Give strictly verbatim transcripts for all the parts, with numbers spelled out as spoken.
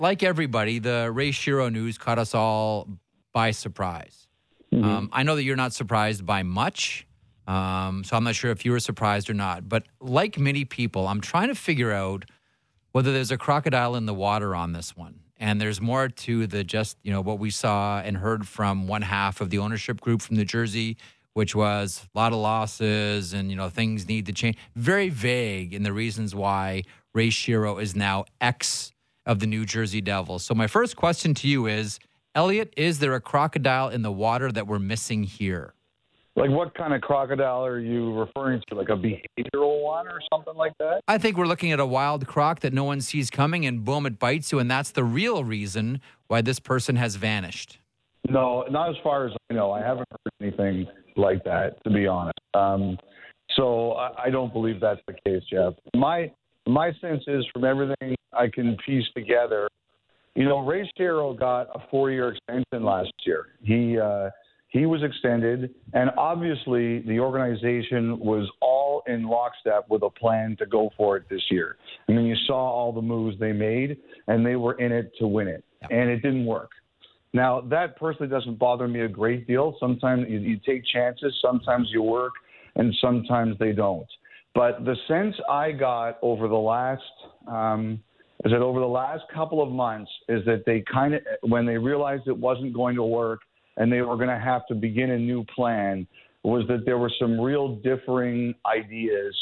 like everybody, the Ray Shero news caught us all by surprise. Mm-hmm. Um, I know that you're not surprised by much, um, so I'm not sure if you were surprised or not. But like many people, I'm trying to figure out whether there's a crocodile in the water on this one. And there's more to the just, you know, what we saw and heard from one half of the ownership group from New Jersey, which was a lot of losses and, you know, things need to change. Very vague in the reasons why Ray Shero is now ex of the New Jersey Devils. So my first question to you is, Elliot, is there a crocodile in the water that we're missing here? Like, what kind of crocodile are you referring to? Like a behavioral one or something like that? I think we're looking at a wild croc that no one sees coming, and boom, it bites you, and that's the real reason why this person has vanished. No, not as far as I know. I haven't heard anything like that, to be honest. Um, so I, I don't believe that's the case, Jeff. My my sense is, from everything I can piece together, you know, Ray Shero got a four-year extension last year. He uh, he was extended, and obviously the organization was all in lockstep with a plan to go for it this year. I mean, you saw all the moves they made, and they were in it to win it, yeah. And it didn't work. Now, that personally doesn't bother me a great deal. Sometimes you, you take chances, sometimes you work, and sometimes they don't. But the sense I got over the last um, is that over the last couple of months is that they kind of, when they realized it wasn't going to work and they were going to have to begin a new plan, was that there were some real differing ideas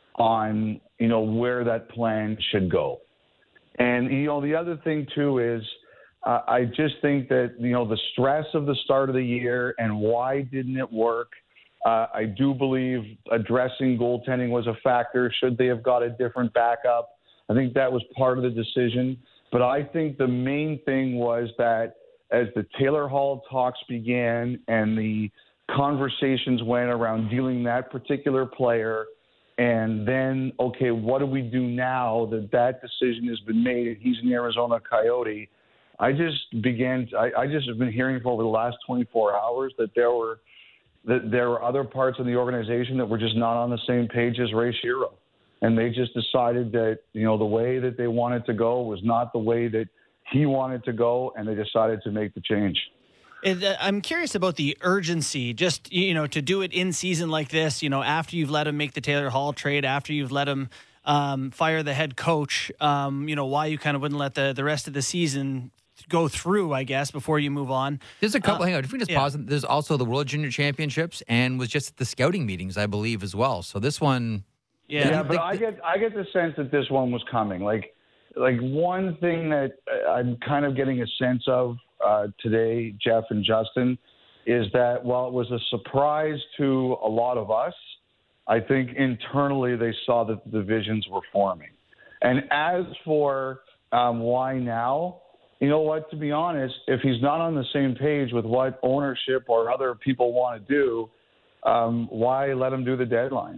on, you know, where that plan should go. And, you know, the other thing, too, is uh, I just think that, you know, the stress of the start of the year and why didn't it work, uh, I do believe addressing goaltending was a factor. Should they have got a different backup? I think that was part of the decision. But I think the main thing was that as the Taylor Hall talks began and the conversations went around dealing that particular player, and then, okay, what do we do now that that decision has been made and he's an Arizona Coyote? I just began, I, I just have been hearing for over the last twenty-four hours that there were that there were other parts of the organization that were just not on the same page as Ray Shero. And they just decided that, you know, the way that they wanted to go was not the way that he wanted to go, and they decided to make the change. And, uh, I'm curious about the urgency, just, you know, to do it in season like this, you know, after you've let him make the Taylor Hall trade, after you've let him um, fire the head coach, um, you know, why you kind of wouldn't let the, the rest of the season go through, I guess, before you move on. There's a couple, uh, hang on, if we just yeah. pause, there's also the World Junior Championships and was just at the scouting meetings, I believe, as well. So this one... Yeah, yeah but I get I get the sense that this one was coming. Like, like one thing that I'm kind of getting a sense of uh, today, Jeff and Justin, is that while it was a surprise to a lot of us, I think internally they saw that the divisions were forming. And as for um, why now, you know what, to be honest, if he's not on the same page with what ownership or other people want to do, um, why let him do the deadline?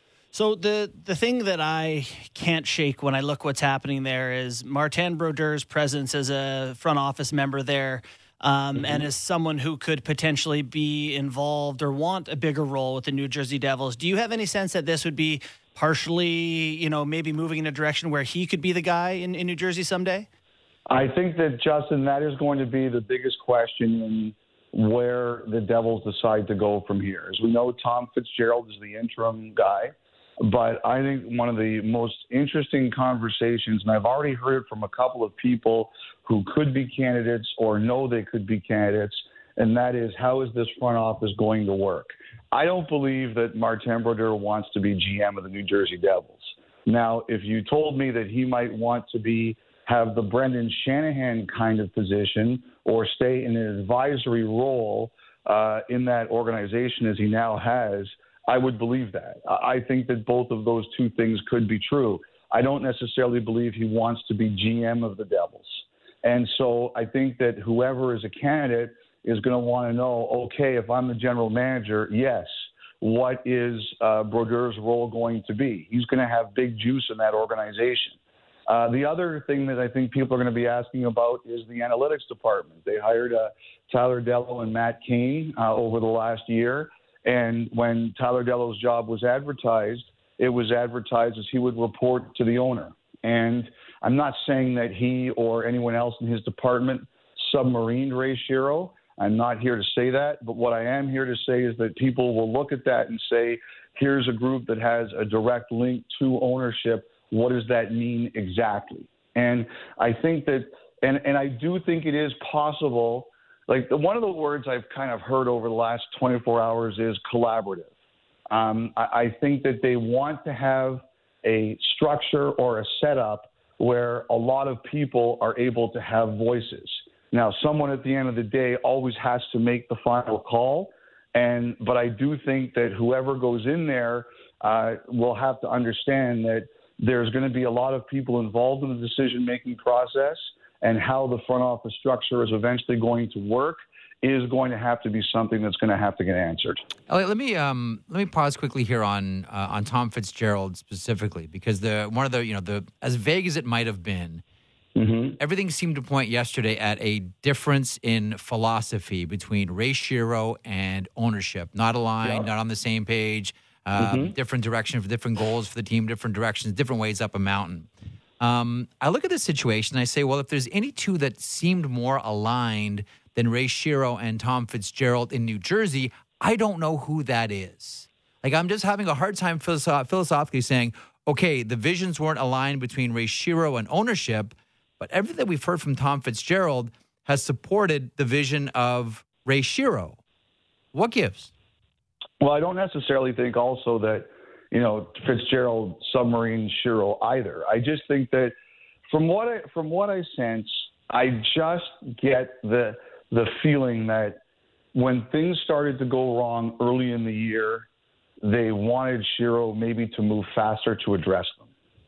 So the the thing that I can't shake when I look what's happening there is Martin Brodeur's presence as a front office member there, um, mm-hmm. and as someone who could potentially be involved or want a bigger role with the New Jersey Devils. Do you have any sense that this would be partially, you know, maybe moving in a direction where he could be the guy in, in New Jersey someday? I think that, Justin, that is going to be the biggest question in where the Devils decide to go from here. As we know, Tom Fitzgerald is the interim guy. But I think one of the most interesting conversations, and I've already heard from a couple of people who could be candidates or know they could be candidates, and that is, how is this front office going to work? I don't believe that Martin Brodeur wants to be G M of the New Jersey Devils. Now, if you told me that he might want to be have the Brendan Shanahan kind of position or stay in an advisory role uh, in that organization as he now has, I would believe that. I think that both of those two things could be true. I don't necessarily believe he wants to be G M of the Devils. And so I think that whoever is a candidate is going to want to know, okay, if I'm the general manager, yes, what is uh, Brodeur's role going to be? He's going to have big juice in that organization. Uh, the other thing that I think people are going to be asking about is the analytics department. They hired uh, Tyler Dellow and Matt Cain uh, over the last year. And when Tyler Dellow's job was advertised, it was advertised as he would report to the owner. And I'm not saying that he or anyone else in his department submarined Ray Shero. I'm not here to say that, but what I am here to say is that people will look at that and say, here's a group that has a direct link to ownership. What does that mean exactly? And I think that, and, and I do think it is possible, like the, one of the words I've kind of heard over the last twenty-four hours is collaborative. Um, I, I think that they want to have a structure or a setup where a lot of people are able to have voices. Now, someone at the end of the day always has to make the final call, and but I do think that whoever goes in there uh, will have to understand that there's going to be a lot of people involved in the decision-making process, and how the front office structure is eventually going to work is going to have to be something that's going to have to get answered. Elliot, let me um, let me pause quickly here on uh, on Tom Fitzgerald specifically, because the one of the you know the as vague as it might have been. Mm-hmm. Everything seemed to point yesterday at a difference in philosophy between Ray Shero and ownership. Not aligned, yep. Not on the same page, uh, mm-hmm. different direction for different goals for the team, different directions, different ways up a mountain. Um, I look at this situation and I say, well, if there's any two that seemed more aligned than Ray Shero and Tom Fitzgerald in New Jersey, I don't know who that is. Like, I'm just having a hard time philosoph- philosophically saying, okay, the visions weren't aligned between Ray Shero and ownership, but everything we've heard from Tom Fitzgerald has supported the vision of Ray Shero. What gives? Well, I don't necessarily think also that, you know, Fitzgerald submarine Shero either. I just think that from what I from what I sense, I just get the the feeling that when things started to go wrong early in the year, they wanted Shero maybe to move faster to address them.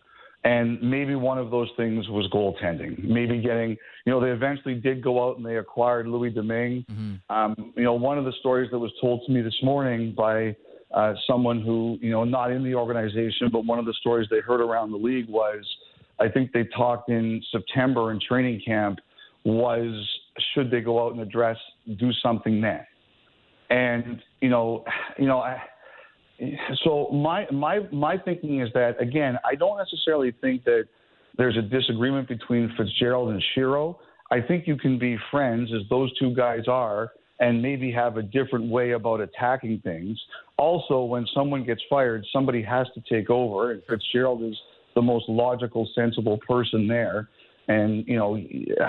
And maybe one of those things was goaltending. Maybe getting, you know, they eventually did go out and they acquired Louis Domingue. Mm-hmm. Um, you know, one of the stories that was told to me this morning by uh, someone who, you know, not in the organization, but one of the stories they heard around the league was, I think they talked in September in training camp, was should they go out and address, do something then? And, you know, you know, I, So my my my thinking is that, again, I don't necessarily think that there's a disagreement between Fitzgerald and Shero. I think you can be friends, as those two guys are, and maybe have a different way about attacking things. Also, when someone gets fired, somebody has to take over, and Fitzgerald is the most logical, sensible person there. And, you know,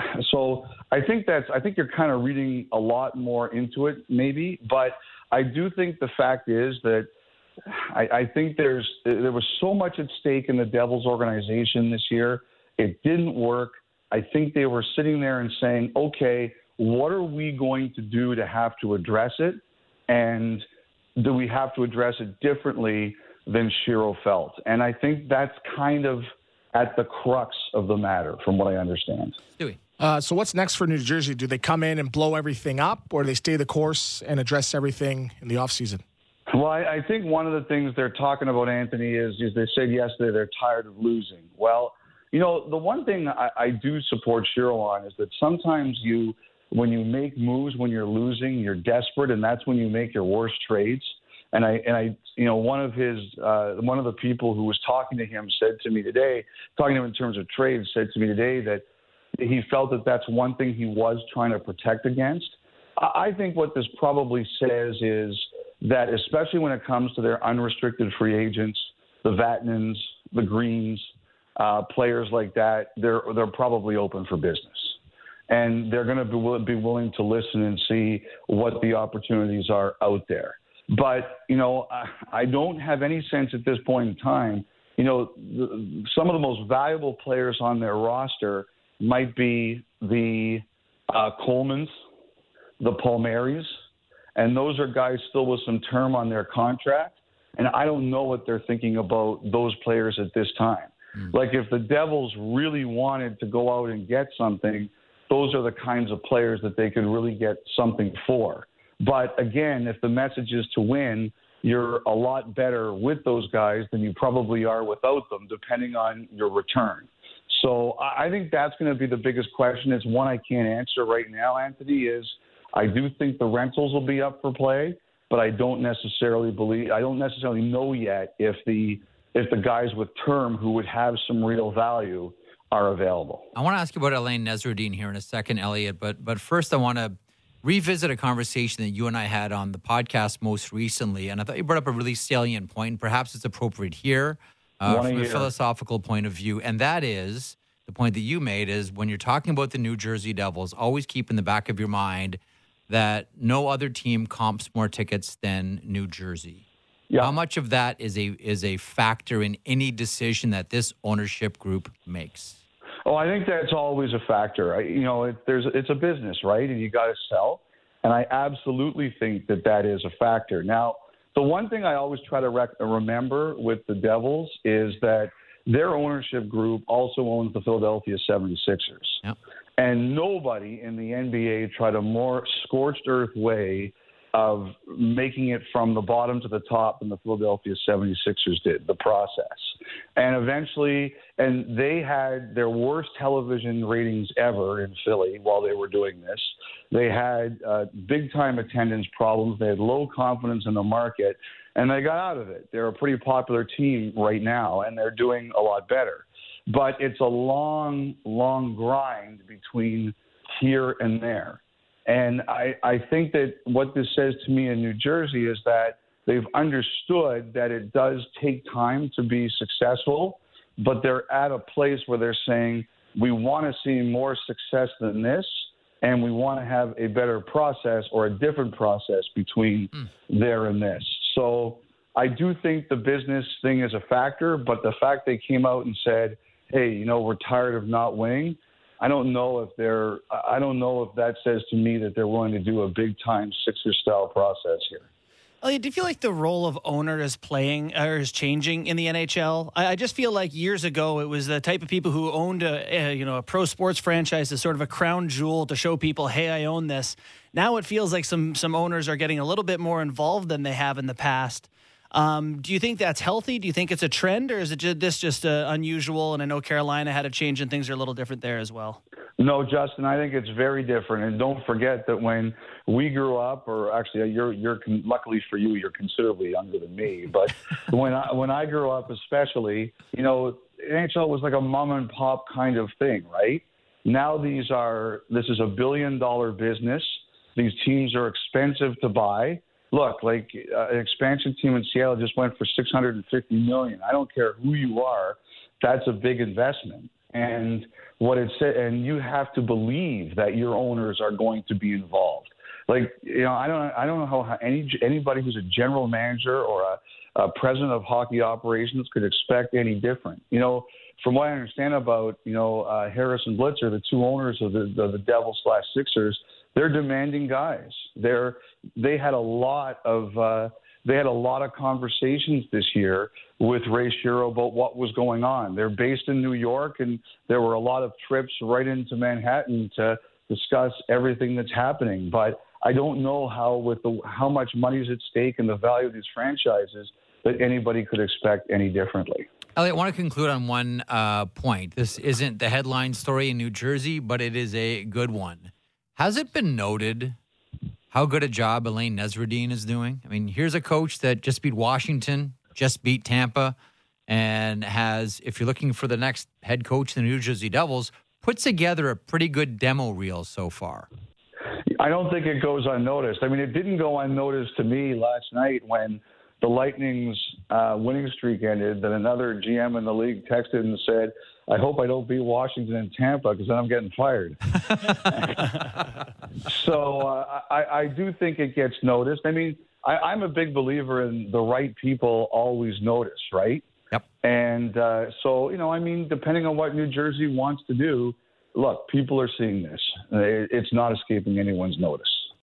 so I think that's I think you're kind of reading a lot more into it, maybe. But I do think the fact is that I, I think there's there was so much at stake in the Devils organization this year. It didn't work. I think they were sitting there and saying, okay, what are we going to do to have to address it? And do we have to address it differently than Shero felt? And I think that's kind of at the crux of the matter, from what I understand. Stewie. Uh, so what's next for New Jersey? Do they come in and blow everything up, or do they stay the course and address everything in the offseason? Well, I, I think one of the things they're talking about, Anthony, is, is they said yesterday they're tired of losing. Well, you know, the one thing I, I do support Shero on is that sometimes you, when you make moves when you're losing, you're desperate, and that's when you make your worst trades. And I, and I, you know, one of his, uh, one of the people who was talking to him said to me today, talking to him in terms of trades, said to me today that he felt that that's one thing he was trying to protect against. I, I think what this probably says is that, especially when it comes to their unrestricted free agents, the Vatanens, the Greens, uh, players like that, they're they're probably open for business, and they're going to be, will, be willing to listen and see what the opportunities are out there. But you know, I, I don't have any sense at this point in time. You know, the, some of the most valuable players on their roster might be the uh, Colemans, the Palmieris. And those are guys still with some term on their contract. And I don't know what they're thinking about those players at this time. Mm. Like, if the Devils really wanted to go out and get something, those are the kinds of players that they could really get something for. But again, if the message is to win, you're a lot better with those guys than you probably are without them, depending on your return. So I think that's going to be the biggest question. It's one I can't answer right now, Anthony, is I do think the rentals will be up for play, but I don't necessarily believe, I don't necessarily know yet if the if the guys with term who would have some real value are available. I want to ask you about Alain Nasruddin here in a second, Elliot, but but first I want to revisit a conversation that you and I had on the podcast most recently, and I thought you brought up a really salient point. Perhaps it's appropriate here uh, from a philosophical point of view, and that is the point that you made is when you're talking about the New Jersey Devils, always keep in the back of your mind that no other team comps more tickets than New Jersey. Yeah. How much of that is a is a factor in any decision that this ownership group makes? Oh, I think that's always a factor. I, you know, it, there's it's a business, right? And you got to sell. And I absolutely think that that is a factor. Now, the one thing I always try to rec- remember with the Devils is that their ownership group also owns the Philadelphia seventy-sixers. Yep. And nobody in the N B A tried a more scorched earth way of making it from the bottom to the top than the Philadelphia seventy-sixers did, the process. And eventually, and they had their worst television ratings ever in Philly while they were doing this. They had uh, big-time attendance problems. They had low confidence in the market, and they got out of it. They're a pretty popular team right now, and they're doing a lot better. But it's a long, long grind between here and there. And I, I think that what this says to me in New Jersey is that they've understood that it does take time to be successful, but they're at a place where they're saying, we want to see more success than this, and we want to have a better process or a different process between mm. there and this. So I do think the business thing is a factor, but the fact they came out and said, hey, you know, we're tired of not winning, I don't know if they're. I don't know if that says to me that they're willing to do a big time Sixers style process here. Elliot, do you feel like the role of owner is playing or is changing in the N H L? I, I just feel like years ago it was the type of people who owned a, a you know a pro sports franchise as sort of a crown jewel to show people, hey, I own this. Now it feels like some some owners are getting a little bit more involved than they have in the past. Um, do you think that's healthy? Do you think it's a trend, or is it just, this just uh, unusual? And I know Carolina had a change and things are a little different there as well. No, Justin, I think it's very different. And don't forget that when we grew up, or actually, you're you're luckily for you, you're considerably younger than me. But when I when I grew up, especially, you know, N H L was like a mom and pop kind of thing, right? Now these are this is a billion dollar business. These teams are expensive to buy. Look, like uh, an expansion team in Seattle just went for six hundred fifty million dollars. I don't care who you are, that's a big investment. And what it said, and you have to believe that your owners are going to be involved. Like, you know, I don't, I don't know how any anybody who's a general manager or a, a president of hockey operations could expect any different. You know, from what I understand about, you know, uh, Harris and Blitzer, the two owners of the the, the Devils slash Sixers, they're demanding guys. They're they had a lot of uh, they had a lot of conversations this year with Ray Shero about what was going on. They're based in New York, and there were a lot of trips right into Manhattan to discuss everything that's happening. But I don't know how, with the how much money is at stake and the value of these franchises, that anybody could expect any differently. Elliot, I want to conclude on one uh, point. This isn't the headline story in New Jersey, but it is a good one. Has it been noted how good a job Alain Nasruddin is doing? I mean, here's a coach that just beat Washington, just beat Tampa, and has, if you're looking for the next head coach in the New Jersey Devils, put together a pretty good demo reel so far. I don't think it goes unnoticed. I mean, it didn't go unnoticed to me last night when the Lightning's uh, winning streak ended, that another G M in the league texted and said, I hope I don't beat Washington and Tampa because then I'm getting fired. so uh, I, I do think it gets noticed. I mean, I, I'm a big believer in the right people always notice, right? Yep. And uh, so, you know, I mean, depending on what New Jersey wants to do, look, people are seeing this. It's not escaping anyone's notice.